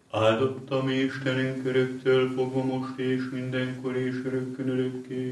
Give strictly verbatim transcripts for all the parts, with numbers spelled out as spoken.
Áldott a mi Istenünk öröktől fogva most és mindenkor és örökkön örökké.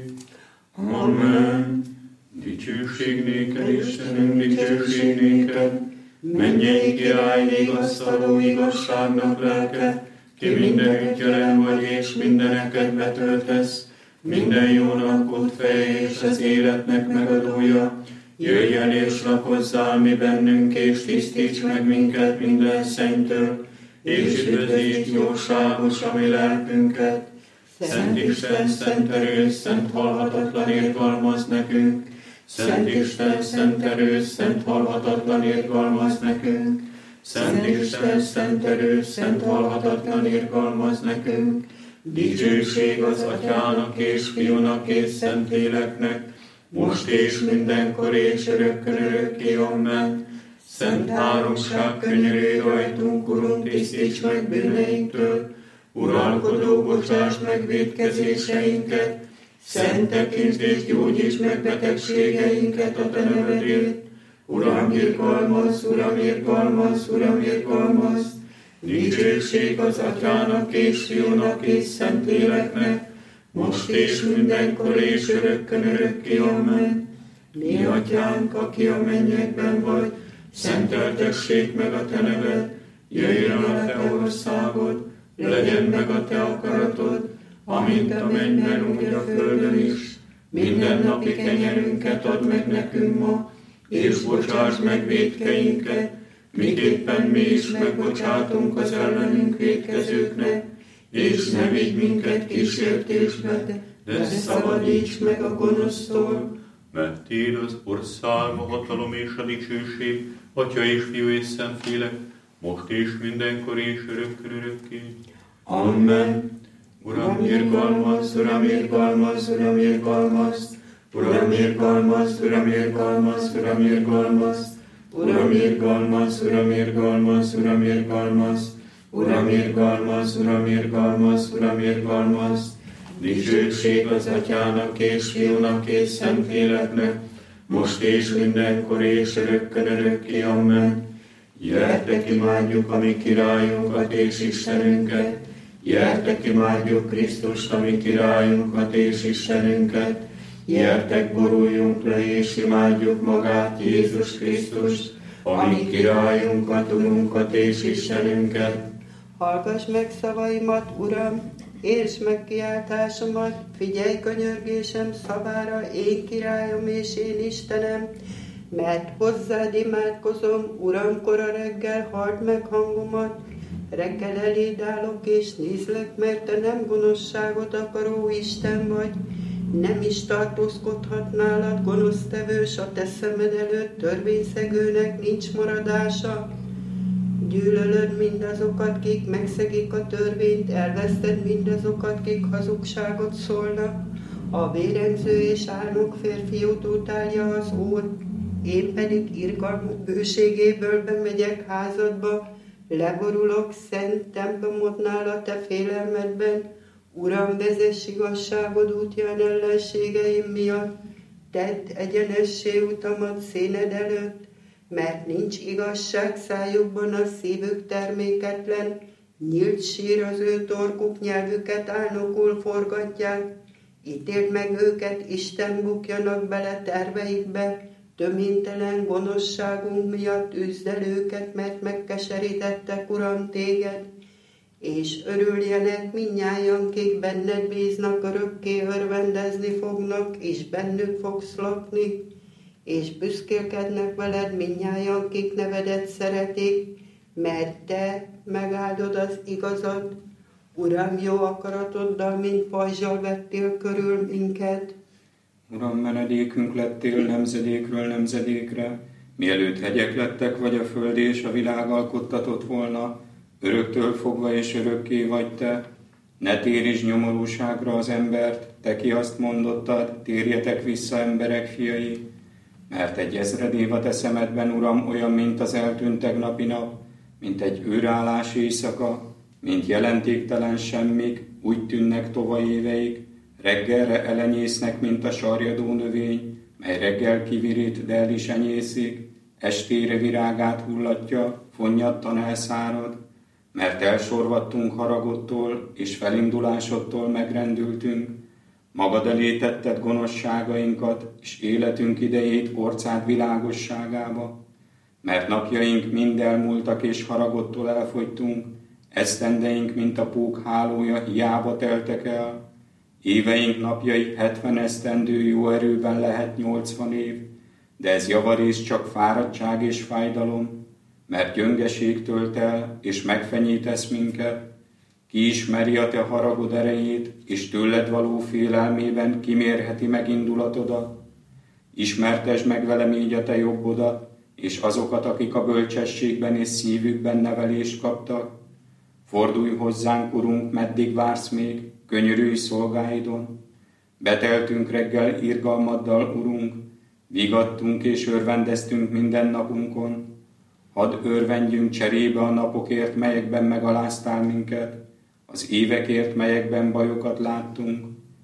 Amen. Dicsőség néked, Istenünk, dicsőség néked, mennyei király, vigasztaló igazságnak lelke, ki mindenütt jelen vagy és mindeneket betöltesz, minden jónak ott feje és az életnek megadója. Jöjj el és lakozzál mi bennünk, és tisztíts meg minket minden szentől, és üdvözíts jóságos a mi lelkünket. Szent Isten, szent erős, szent halhatatlan irgalmaz nekünk. Szent Isten, szent erős, szent halhatatlan irgalmaz nekünk. Szent Isten, szent erős, szent halhatatlan irgalmaz nekünk. Dicsőség az Atyának és Fiúnak és Szentléleknek, most és mindenkor és örökkön örökké. Amen. Szent háromság, könyörülj rajtunk, Urunk, tisztíts meg bűneinktől. Uralkodó, bocsásd meg vétkezéseinket. Szent tekintés, gyógyíts meg betegségeinket a te nevedért. Uram, irgalmazz, Uram, irgalmazz, Uram, irgalmazz. Dicsőség az Atyának és Fiúnak és Szentléleknek, most és mindenkor és örökkön örökké. Amen. Mi Atyánk, aki a mennyekben vagy, szenteltessék meg a te neved, jöjjön a te országod, legyen meg a te akaratod, amint a mennyben, úgy a földön is. Minden napi kenyerünket add meg nekünk ma, és bocsásd meg vétkeinket, miképpen mi is megbocsátunk az ellenünk vétkezőknek, és ne vigy minket kísértésbe, de szabadíts meg a gonosztól. Mert tiéd az ország, a hatalom és a dicsőség, Atya és Fiú és Szentlélek, most és mindenkor és örökkön örökké. Amen. Uram, irgalmazz, Uram, irgalmazz, Uram, irgalmazz. Uram, irgalmazz, Uram, irgalmazz, Uram, irgalmazz. Uram, irgalmazz, Uram, irgalmazz, Uram, irgalmazz. Uram, irgalmazz, Uram, irgalmazz, Uram, irgalmazz. Dicsőség az Atyának és Fiúnak és Szentléleknek, most és mindenkor és örökkön örökké. Amen. Gyertek, imádjuk a mi királyunkat és Istenünket. Gyertek, imádjuk Krisztust, a mi királyunkat és Istenünket. Gyertek, boruljunk le és imádjuk magát, Jézus Krisztust, a mi királyunkat, Urunkat és Istenünket. Hallgass meg szavaimat, Uram, értsd meg kiáltásomat, figyelj könyörgésem szavára, én királyom és én Istenem, mert hozzád imádkozom, Uram, kora reggel, halld meg hangomat, reggel eléd állok és nézlek, mert te nem gonoszságot akaró Isten vagy, nem is tartózkodhat nálad gonosztevős, a te szemed előtt törvényszegőnek nincs maradása. Gyűlölöd mindazokat, kik megszegik a törvényt, elveszted mindazokat, kik hazugságot szólnak. A vérengző és álnok férfiút utálja az Úr, én pedig irgalmuk bőségéből bemegyek házadba, leborulok szent templomodnál a te félelmedben. Uram, vezess igazságod útján ellenségeim miatt, tedd egyenessé utamat színed előtt, mert nincs igazság szájukban, a szívük terméketlen, nyílt sír az ő torkuk, nyelvüket álnokul forgatják. Ítéld meg őket, Isten, bukjanak bele terveikbe, töménytelen gonoszságunk miatt üzd el őket, mert megkeserítettek, Uram, téged. És örüljenek mindnyájan, kik benned bíznak, örökké örvendezni fognak, és bennük fogsz lakni, és büszkélkednek veled mindnyájan, kik nevedet szeretik, mert te megáldod az igazat. Uram, jó akaratoddal, mint pajzsal vettél körül minket. Uram, menedékünk lettél nemzedékről nemzedékre, mielőtt hegyek lettek, vagy a föld és a világ alkottatott volna, öröktől fogva és örökké vagy te. Ne térítsd nyomorúságra az embert, te ki azt mondottad, térjetek vissza, emberek fiai. Mert egy ezred év a te szemedben, Uram, olyan, mint az eltűnt tegnapi nap, mint egy őrállás éjszaka, mint jelentéktelen semmik, úgy tűnnek tovább éveik, reggelre elenyésznek, mint a sarjadó növény, mely reggel kivirít, de el is enyészik, estére virágát hullatja, fonnyadtan elszárad, mert elsorvadtunk haragodtól, és felindulásodtól megrendültünk, magad elé tetted gonoszságainkat, és életünk idejét orcád világosságába, mert napjaink mind elmúltak, és haragodtól elfogytunk, esztendeink, mint a pók hálója, hiába teltek el. Éveink napjai hetven esztendő, jó erőben lehet nyolcvan év, de ez javarészt csak fáradtság és fájdalom, mert gyöngeség tölt el, és megfenyítesz minket. Ki ismeri a te haragod erejét, és tőled való félelmében kimérheti megindulatodat. Ismertesd meg velem így a te jobbodat, és azokat, akik a bölcsességben és szívükben nevelést kaptak. Fordulj hozzánk, Urunk, meddig vársz még, könyörülj szolgáidon. Beteltünk reggel irgalmaddal, Urunk, vigadtunk és örvendeztünk minden napunkon. Hadd örvendjünk cserébe a napokért, melyekben megaláztál minket, az évekért, melyekben bajokat láttunk,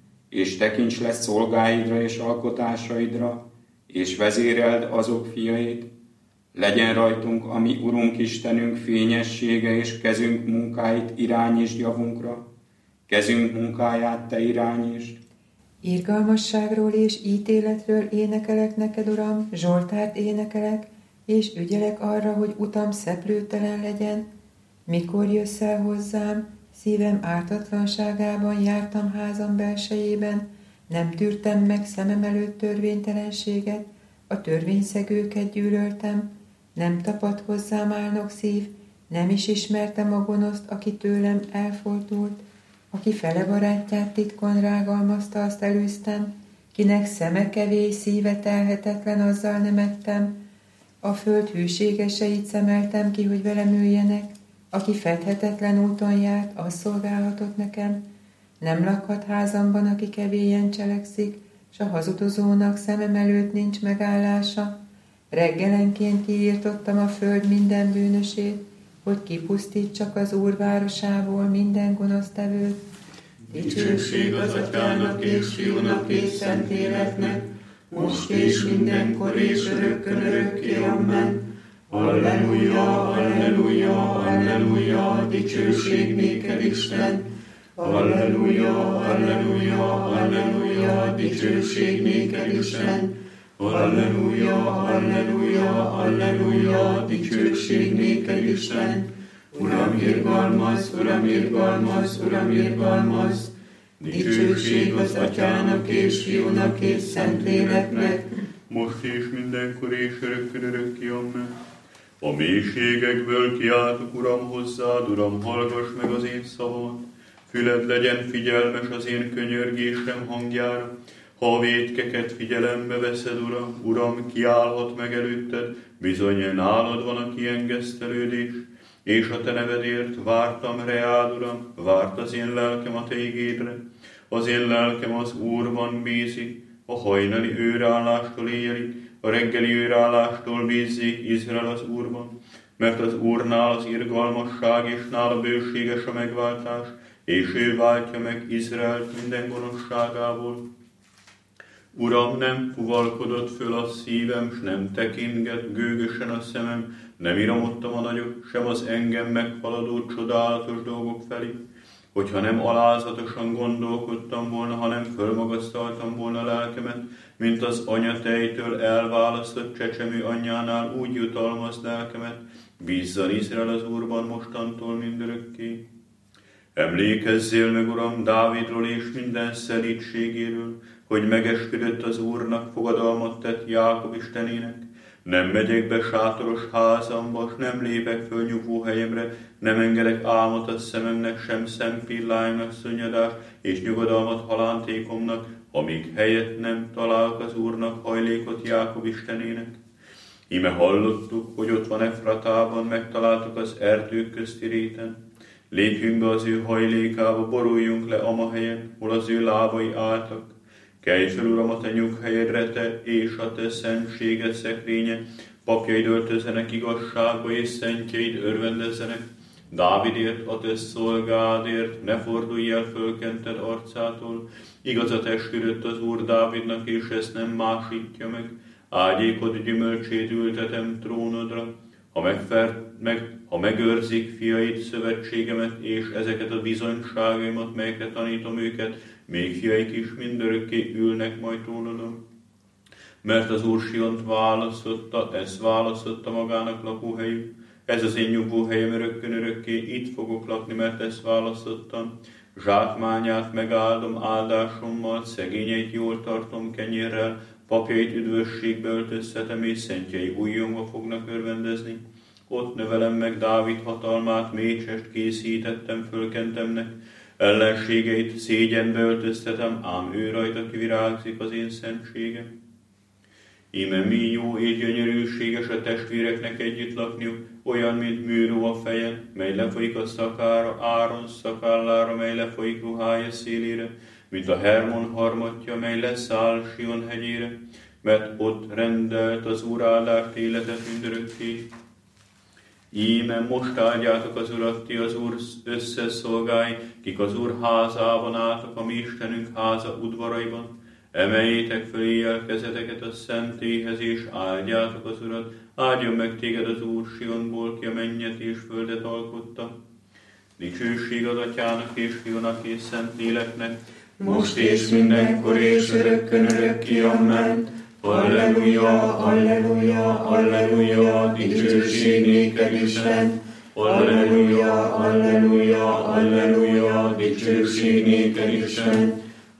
és tekints le szolgáidra és alkotásaidra, és vezéreld azok fiait. Legyen rajtunk, ami Urunk Istenünk fényessége, és kezünk munkáit irányítsd javunkra. Kezünk munkáját te irányítsd. Irgalmasságról és ítéletről énekelek neked, Uram, Zsoltárt énekelek, és ügyelek arra, hogy utam szeplőtelen legyen. Mikor jössz el hozzám, szívem ártatlanságában jártam házam belsejében, nem tűrtem meg szemem előtt törvénytelenséget, a törvényszegőket gyűlöltem, nem tapadt hozzám álnok szív, nem is ismertem a gonoszt, aki tőlem elfordult, aki fele barátját titkon rágalmazta, azt elűztem, kinek szeme kevés, szíve telhetetlen, azzal nem ettem, a föld hűségeseit szemeltem ki, hogy velem üljenek, aki fedhetetlen úton járt, az szolgálhatott nekem, nem lakhat házamban, aki kevélyen cselekszik, s a hazudozónak szemem előtt nincs megállása. Reggelenként kiírtottam a föld minden bűnösét, hogy kipusztítsak az Úr városából minden gonosztevőt. Dicsőség az Atyának és Fiúnak és Szentléleknek, most és mindenkor és örökkön örökké, amen. Halleluja, halleluja, halleluja, dicsőség néked, Isten. Halleluja, halleluja, halleluja, dicsőség néked, Isten. Halleluja, halleluja, halleluja, dicsőség néked, Isten. Uram, irgalmaz, Uram, irgalmaz, Uram, irgalmaz. Dicsőség az Atyának és Fiúnak és Szentléleknek, most és mindenkor és örökkön örökké, amen. A mélységekből kiáltok, Uram, hozzád, Uram, hallgass meg az én szavamat. Füled legyen figyelmes az én könyörgésem hangjára. Ha a vétkeket figyelembe veszed, Uram, Uram, kiállhat meg előtted, bizony nálad van a kiengesztelődés, és a te nevedért vártam reád, Uram, várt az én lelkem a te igédre. Az én lelkem az Úrban bízik, a hajnali őrállástól éjjelig, a reggeli őrállástól bízzék Izrael az Úrban, mert az Úrnál az irgalmasság, és nála bőséges a megváltás, és ő váltja meg Izraelt minden gonoszságából. Uram, nem fuvalkodott föl a szívem, s nem tekintget gőgösen a szemem, nem iramodtam a nagyok, sem az engem meghaladó csodálatos dolgok felé. Hogyha nem alázatosan gondolkodtam volna, hanem fölmagasztaltam volna lelkemet, mint az anyatejtől elválasztott csecsemő anyjánál, úgy jutalmaz lelkemet, bízzan Izrael az Úrban mostantól mindörökké. Emlékezzél meg, Uram, Dávidról és minden szelídségéről, hogy megesküdött az Úrnak, fogadalmat tett Jákob Istenének. Nem megyek be sátoros házamba, s nem lépek föl nyugvó helyemre, nem engedek álmot a szememnek, sem szempilláimnak szönnyedást, és nyugodalmat halántékomnak, amíg helyet nem találok az Úrnak, hajlékot Jákob Istenének. Íme hallottuk, hogy ott van Efratában, megtaláltuk az erdők közti réten. Lépjünk be az ő hajlékába, boruljunk le ama helyen, hol az ő lábai álltak. Kelj fel, Uram, a te nyughelyedre, te és a te szentséged szekrénye, papjaid öltözzenek igazságba, és szentjeid örvendezzenek. Dávidért, a te szolgádért, ne fordulj el fölkented arcától. Igazat esküdött az Úr Dávidnak, és ezt nem másítja meg. Ágyékod gyümölcsét ültetem trónodra. ha, megfer, meg, ha megőrzik fiait szövetségemet, és ezeket a bizonyságaimat, melyekre tanítom őket, még fiaik is mindörökké ülnek majd trónodon. Mert az Úr Siont választotta, ezt választotta magának lakóhelyük. Ez az én nyugvóhelyem örökkön örökké, itt fogok lakni, mert ezt választottam. Zsákmányát megáldom áldásommal, szegényeit jól tartom kenyérrel, papjait üdvösségbe öltöztetem, és szentjei újjongva fognak örvendezni. Ott növelem meg Dávid hatalmát, mécsest készítettem, fölkentemnek, ellenségeit szégyenbe öltöztetem, ám ő rajta kivirágzik az én szentségem. Íme mi jó és gyönyörűséges a testvéreknek együtt lakniuk, olyan, mint műró a fejen, mely lefolyik a szakára, Áron szakállára, mely lefolyik ruhája szélére, mint a Hermon harmatja, mely leszáll Sion hegyére, mert ott rendelt az Úr áldást életet mindörökké. Íme most áldjátok az Urat, ti az Úr összes szolgái, kik az Úr házában álltok, a mi Istenünk háza udvaraiban. Emeljétek föl éjjel kezeteket a szentéhez, és áldjátok az Urat. Áldjon meg téged az Úr Sionból, ki a mennyet és földet alkotta. Dicsőség az Atyának és Fiúnak és Szentléleknek, most és mindenkor és örökkön örökké, amen. Alleluja, alleluja, alleluja, dicsőség néked Isten. Alleluja, alleluja, alleluja, dicsőség néked Isten.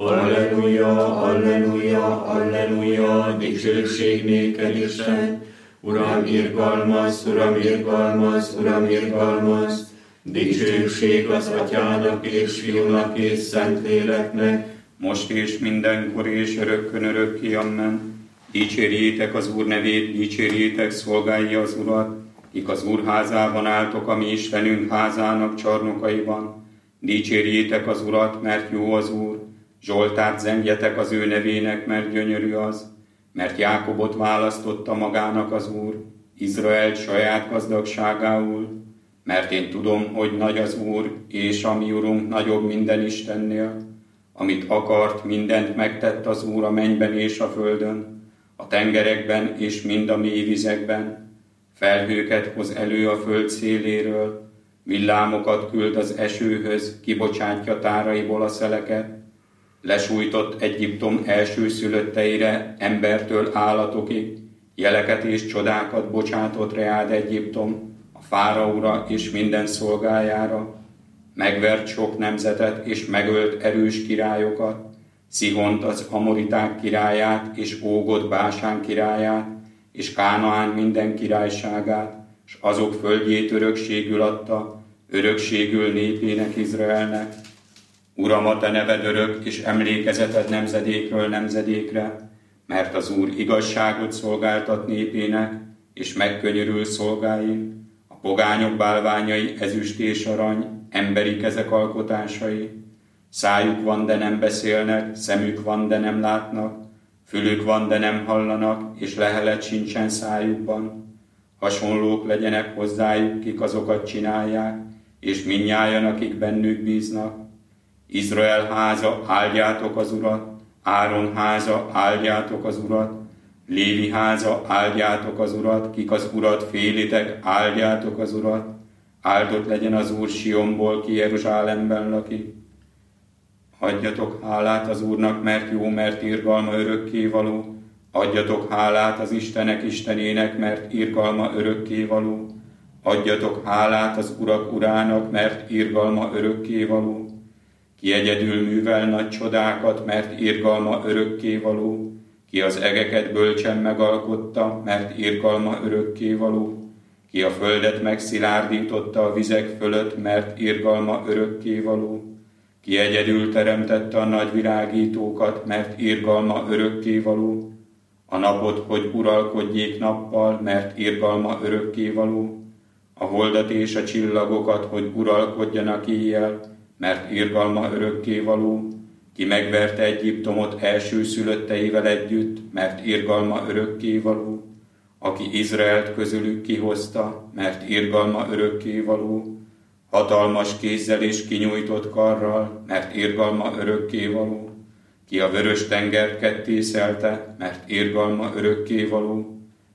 Alleluja, alleluja, alleluja, dicsőség néked Isten. Uram, irgalmaz, Uram, irgalmaz, Uram, irgalmaz. Dicsőség az Atyának és Fiúnak és Szentléleknek, most és mindenkor és örökkön örökké, amen. Dicsérjétek az Úr nevét, dicsérjétek szolgálja az Urat, kik az Úr házában álltok, a mi Istenünk házának csarnokaiban. Dicsérjétek az Urat, mert jó az Úr, Zsoltárt zengjetek az ő nevének, mert gyönyörű az, mert Jákobot választotta magának az Úr, Izraelt saját gazdagságául. Mert én tudom, hogy nagy az Úr, és a mi Urunk nagyobb minden Istennél. Amit akart, mindent megtett az Úr a mennyben és a földön, a tengerekben és mind a mély vizekben. Felhőket hoz elő a föld széléről, villámokat küld az esőhöz, kibocsátja táraiból a szeleket. Lesújtott Egyiptom elsőszülötteire, embertől állatokig, jeleket és csodákat bocsátott reád Egyiptom, Fáraóra és minden szolgájára, megvert sok nemzetet és megölt erős királyokat, Szihont az amoriták királyát és Ógot Básán királyát, és Kánaán minden királyságát, s azok földjét örökségül adta, örökségül népének Izraelnek. Uram, a te neved örök, és emlékezeted nemzedékről nemzedékre, mert az Úr igazságot szolgáltat népének, és megkönyörül szolgáin. A pogányok bálványai ezüst és arany, emberi kezek alkotásai. Szájuk van, de nem beszélnek, szemük van, de nem látnak, fülük van, de nem hallanak, és lehelet sincsen szájukban. Hasonlók legyenek hozzájuk, kik azokat csinálják, és mindnyájan, akik bennük bíznak. Izrael háza, áldjátok az Urat, Áron háza, áldjátok az Urat, Lévi háza, áldjátok az Urat, kik az Urat félitek, áldjátok az Urat. Áldott legyen az Úr Sionból, ki Jeruzsálemben lakik. Adjatok hálát az Úrnak, mert jó, mert irgalma örökkévaló. Adjatok hálát az Istenek Istenének, mert irgalma örökkévaló. Adjatok hálát az Urak Urának, mert irgalma örökkévaló. Ki egyedül művel nagy csodákat, mert irgalma örökkévaló. Ki az egeket bölcsen megalkotta, mert irgalma örökkévaló. Ki a földet megszilárdította a vizek fölött, mert irgalma örökkévaló. Ki egyedül teremtette a nagy virágítókat, mert irgalma örökkévaló. A napot, hogy uralkodjék nappal, mert irgalma örökkévaló. A holdat és a csillagokat, hogy uralkodjanak éjjel, mert irgalma örökkévaló. Ki megverte Egyiptomot elsőszülötteivel együtt, mert irgalma örökkévaló. Aki Izraelt közülük kihozta, mert irgalma örökkévaló. Hatalmas kézzel és kinyújtott karral, mert irgalma örökkévaló. Ki a vörös tengert kettészelte, mert irgalma örökkévaló.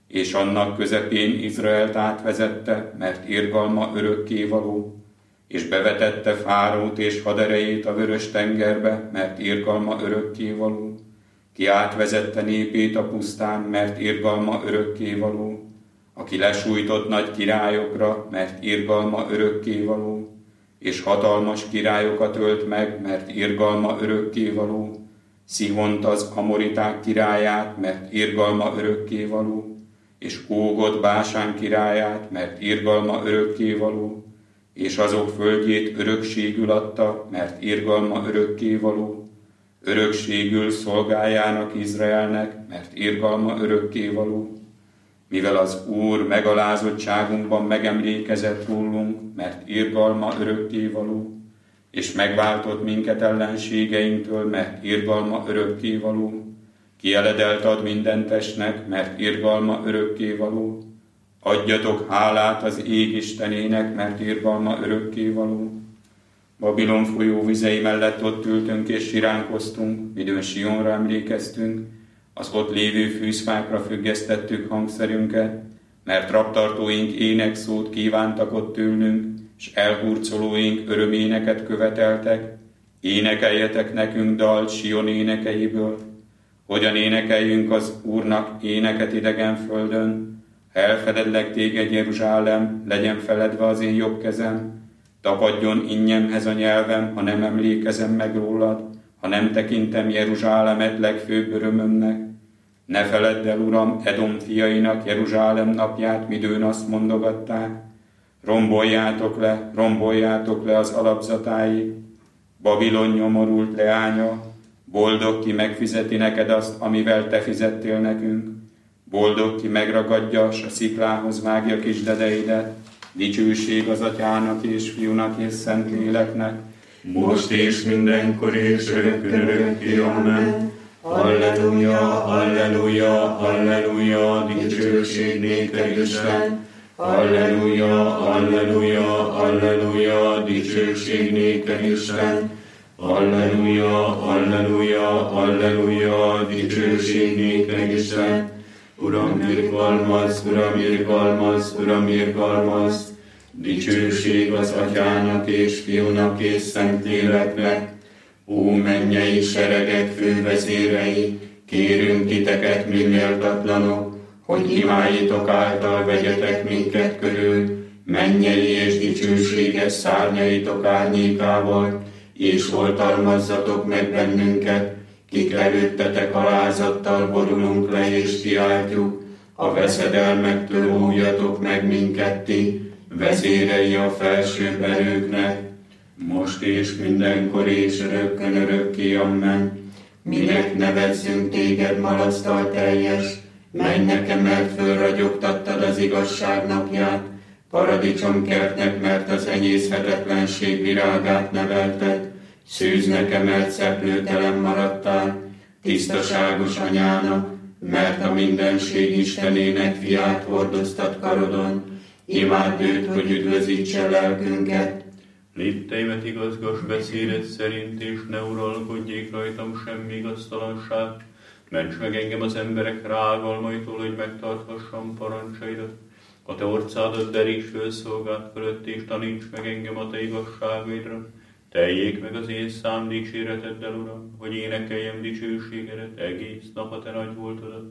és annak közepén Izraelt átvezette, mert irgalma örökkévaló, és bevetette Fárót és haderejét a vörös tengerbe, mert irgalma örökkévaló, ki átvezette népét a pusztán, mert irgalma örökkévaló, aki lesújtott nagy királyokra, mert irgalma örökkévaló, és hatalmas királyokat ölt meg, mert irgalma örökkévaló, Szihont az amoriták királyát, mert irgalma örökkévaló, és Ógot Básán királyát, mert irgalma örökkévaló, és azok földjét örökségül adta, mert irgalma örökkévaló, örökségül szolgájának Izraelnek, mert irgalma örökkévaló, mivel az Úr megalázottságunkban megemlékezett rólunk, mert irgalma örökkévaló, és megváltott minket ellenségeinktől, mert irgalma örökkévaló, kieledelt ad minden testnek, mert irgalma örökkévaló, adjatok hálát az ég Istenének, mert irgalma örökkévaló. Babilon folyó vizei mellett ott ültünk és siránkoztunk, midőn Sionra emlékeztünk, az ott lévő fűzfákra függesztettük hangszerünket, mert raptartóink énekszót kívántak ott ülnünk, és elhurcolóink öröméneket követeltek. Énekeljetek nekünk dalt Sion énekeiből, hogyan énekeljünk az Úrnak éneket idegen földön. Ha elfededlek téged, Jeruzsálem, legyen feledve az én jobb kezem, tapadjon innyemhez a nyelvem, ha nem emlékezem meg rólad, ha nem tekintem Jeruzsálemet legfőbb örömömnek. Ne feledd el, Uram, Edom fiainak Jeruzsálem napját, midőn azt mondogatták, romboljátok le, romboljátok le az alapzatáit, Babilon nyomorult leánya, boldog ki megfizeti neked azt, amivel te fizettél nekünk, boldog ki megragadja, s a sziklához vágja kis dedeidet, dicsőség az Atyának és Fiúnak és Szentléleknek, most és mindenkor és örökkön örökké, amen. Halleluja, halleluja, halleluja, dicsőség néked Isten. Halleluja, halleluja, halleluja, dicsőség néked Isten. Halleluja, halleluja, halleluja, dicsőség néked Isten. Uram, irgalmaz, Uram, irgalmaz, Uram, irgalmaz, dicsőség az Atyának és Fiúnak és Szentléleknek. Ó, mennyei seregek fővezérei, kérünk titeket, mi méltatlanok, hogy imáitok által vegyetek minket körül, mennyei és dicsőséges szárnyaitok árnyékával, és oltalmazzatok meg bennünket, kik előttetek alázattal borulunk le és kiáltjuk, a veszedelmektől óvjatok meg minket ti, vezérei a felsőbb erőknek, most és mindenkor és örökkön örökké, amen. Minek nevezzünk téged malasztal teljes, menj nekem, mert fölragyogtattad az igazság napját, paradicsomkertnek, mert az enyészhetetlenség virágát nevelted, szűznek emelt szeplőtelen maradtál, tisztaságos anyának, mert a mindenség Istenének fiát hordoztat karodon, imádd őt, hogy üdvözítse lelkünket. Lépteimet igazgass beszédet szerint, és ne uralkodjék rajtam semmi igaztalanság. Ments meg engem az emberek rágalmaitól, hogy megtarthassam parancsaidat. A te orcádat deríts föl szolgád fölött, és taníts meg engem a te igazságaidra. Teljék meg az én szám dicséreteddel, Uram, hogy énekeljem dicsőségedet egész nap a te nagy voltodat.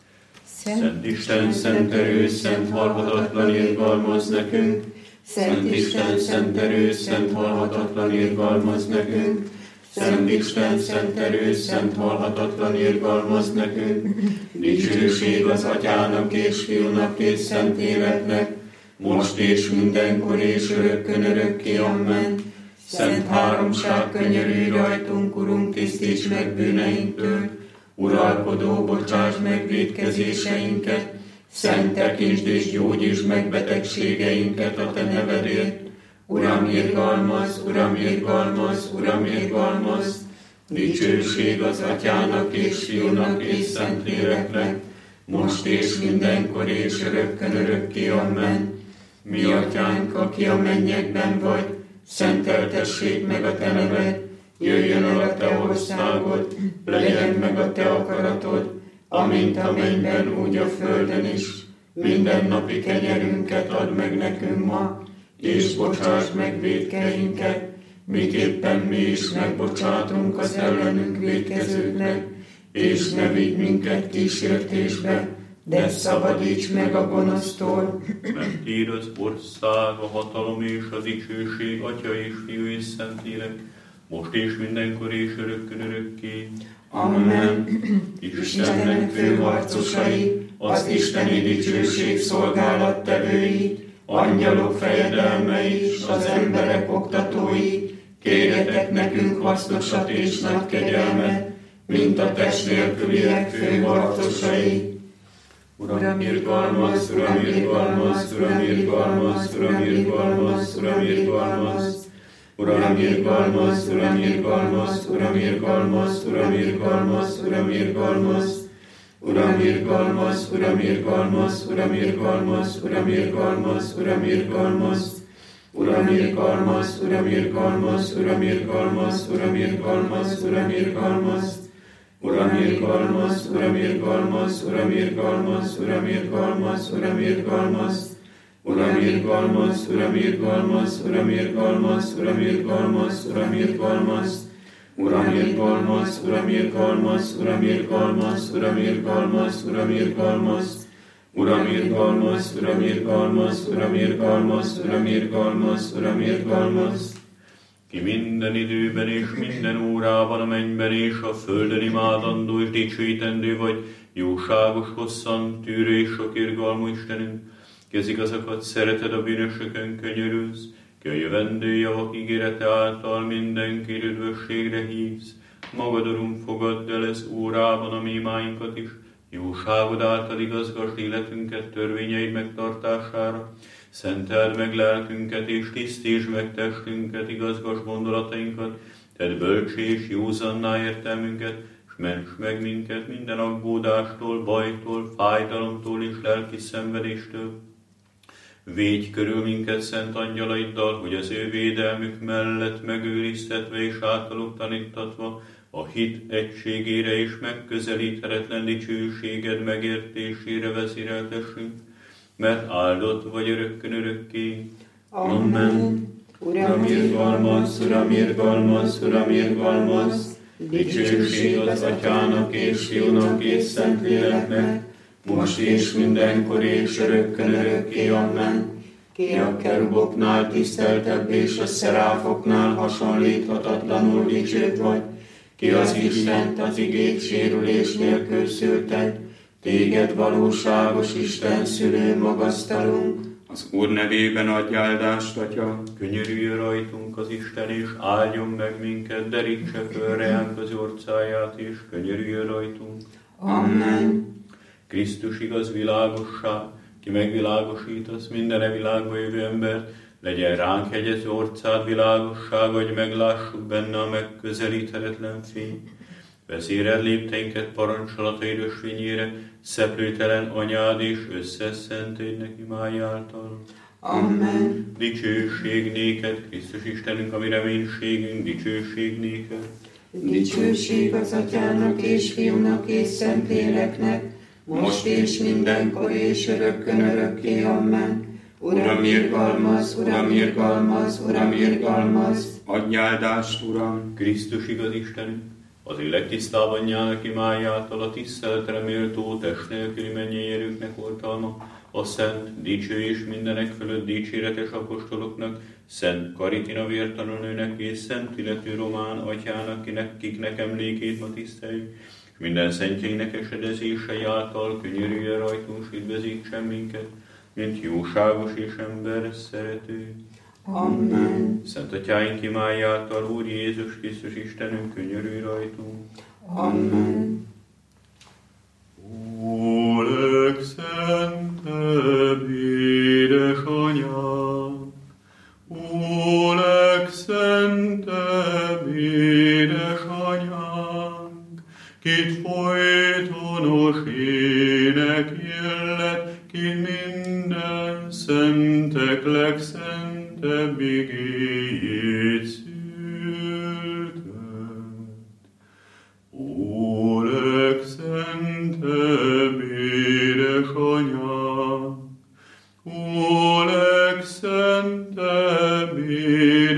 Szent, Szent Isten, szent erő, szent halhatatlan irgalmaz nekünk. Szent Isten, szent erő, szent halhatatlan irgalmaz nekünk. Szent Isten, szent erő, szent halhatatlan irgalmaz nekünk. Dicsőség az Atyának és Fiúnak és Szentléleknek, most és mindenkor és örökkön örökké, amen. Szent háromság, könyörülj rajtunk, Urunk, tisztíts meg bűneinktől, uralkodó, bocsáss meg vétkezéseinket, Szent tekintsd és gyógyítsd meg betegségeinket a te nevedért. Uram, irgalmaz, Uram, irgalmaz, Uram, irgalmaz, dicsőség az Atyának és Fiúnak és Szentléleknek, most és mindenkor és örökkön örökké, amen. Mi Atyánk, aki a mennyekben vagy, szenteltessék meg a te neved, jöjjön el a te országod, legyen meg a te akaratod, amint a mennyben, úgy a földön is. mindennapi kenyerünket add meg nekünk ma, és bocsáss meg vétkeinket, miképpen mi is megbocsátunk az ellenünk vétkezőknek, és ne vigy minket kísértésbe, de szabadíts meg a gonosztól. Mert tiéd az ország, a hatalom és a dicsőség, Atya és Fiú és Szentlélek, most és mindenkor és örökkön örökké. Amen. Istennek főharcosai, az isteni dicsőség szolgálattevői, angyalok fejedelmei és az emberek oktatói, kérjetek nekünk hasznosat és nagy kegyelmet, mint a test nélküliek főharcosai. Uram, irgalmaz, Uram, irgalmaz, Uram, irgalmaz, Uram, irgalmaz, Uram, irgalmaz. Uram, irgalmaz, Uram, irgalmaz, Uram, irgalmaz, Uram, irgalmaz, Uram, irgalmaz. Uram, irgalmaz, Uram, irgalmaz, Uram, irgalmaz, Uram, irgalmaz, Uram, irgalmaz. Uram, irgalmaz, Uram, irgalmaz, Uram, irgalmaz, Uram, irgalmaz, Uram, irgalmaz. Uram, irgalmaz, Uram, irgalmaz, Uram, irgalmaz, Uram, irgalmaz, Uram, irgalmaz. Uram, irgalmaz, Uram, irgalmaz, Uram, irgalmaz, Uram, irgalmaz, Uram, irgalmaz. Uram, irgalmaz, Uram, irgalmaz, Uram, irgalmaz, Uram, irgalmaz, Uram, irgalmaz. Uram, irgalmaz, Uram, irgalmaz, Uram, irgalmaz, Uram, irgalmaz, Uram, irgalmaz. Ki minden időben és minden órában a mennyben és a földön imádandó és dicsőítendő vagy, jóságos, hosszan, tűrő és sok irgalmú Istenünk, ki az igazakat szereted, a bűnösökön könyörülsz, ki a jövendő javak ígérete által mindenki üdvösségre hívsz. Magad, Urunk, fogadd el ez órában a mi imáinkat is, jóságod által igazgasd életünket törvényeid megtartására. Szenteld meg lelkünket és tisztítsd meg testünket, igazgasd gondolatainkat, tedd bölcsé és józanná értelmünket, s ments meg minket minden aggódástól, bajtól, fájdalomtól és lelki szenvedéstől. Védj körül minket szent angyalaiddal, hogy az ő védelmük mellett megőriztetve és általuk tanítatva a hit egységére és megközelíthetetlen dicsőséged megértésére vezéreltessünk, mert áldott vagy örökkön örökké. Amen. Uram, irgalmaz, Uram, irgalmaz, Uram, irgalmaz, dicsőség az Atyának és Fiúnak és Szentléleknek, most és mindenkor és örökkön örökké. Amen. Ki a keruboknál tiszteltebb és a szeráfoknál hasonlíthatatlanul dicsőbb vagy, ki az Istent az igét sérülés nélkül szülted, téged valóságos Isten szülő magasztalunk. Az Úr nevében adj áldást, Atya. Könyörüljön rajtunk az Isten, és áldjon meg minket, derítse föl reánk az orcáját, és könyörüljön rajtunk. Amen. Krisztus igaz világosság, ki megvilágosítasz minden világba jövő embert, legyen ránk hegyező orcád világosság, hogy meglássuk benne a megközelíthetetlen fény. Vezéreld lépteinket parancsolataid ösvényére, szeplőtelen anyád és összeszentédnek imája által. Amen. Dicsőség néked, Krisztus Istenünk, ami reménységünk, dicsőség néked. Dicsőség az Atyának és Fiúnak és Szentléleknek, most és mindenkor és örökkön örökké. Amen. Uram, irgalmaz, Uram, irgalmaz, Uram, irgalmaz. Adj áldást, Uram. Krisztus igaz Istenünk, az ő legtisztább anyjának imájától a tiszteletre méltó test nélküli mennyei erőknek oltalma, a szent, dicső és mindenek fölött dicséretes apostoloknak, Szent Karitina vértanúnőnek és szent illető román atyának, kinek, kiknek emlékét ma tiszteljük, és minden szentjeinek esedezései által könyörüljön rajtunk, s üdvözítsen minket, mint jóságos és ember szerető. Amen. Szent Atyáink imájától, Úr Jézus Krisztus Istenünk, könyörülj rajtunk. Amen. Ó, legszentebb édesanyám, ó, legszentebb édesanyánk, kit folytonos ének illet, ki minden szentek legszentebb igéjét szültett. Ó, legszentebb édesanyám,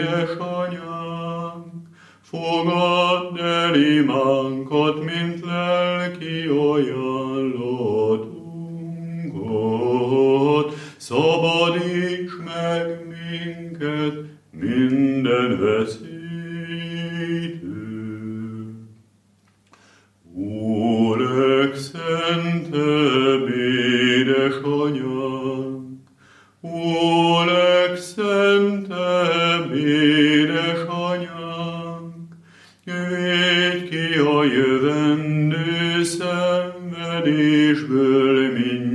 édesanyánk, fogadd el imánkat, mint lelki ajánlatunkat, szabadíts meg minket minden veszélytől. Ó, legszentebb édesanyánk, ó, legszentebb édesanyánk, védj ki a jövendő szenvedésből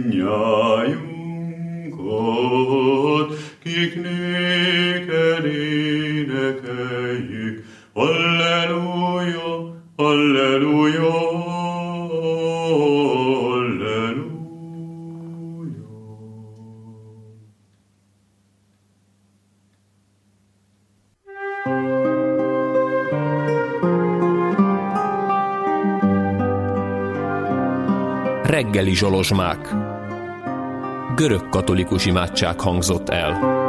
mindnyájunkat, kik néked énekeljük. Halleluja, halleluja, halleluja. Reggeli zsolozsmák. Görög katolikus imádság hangzott el.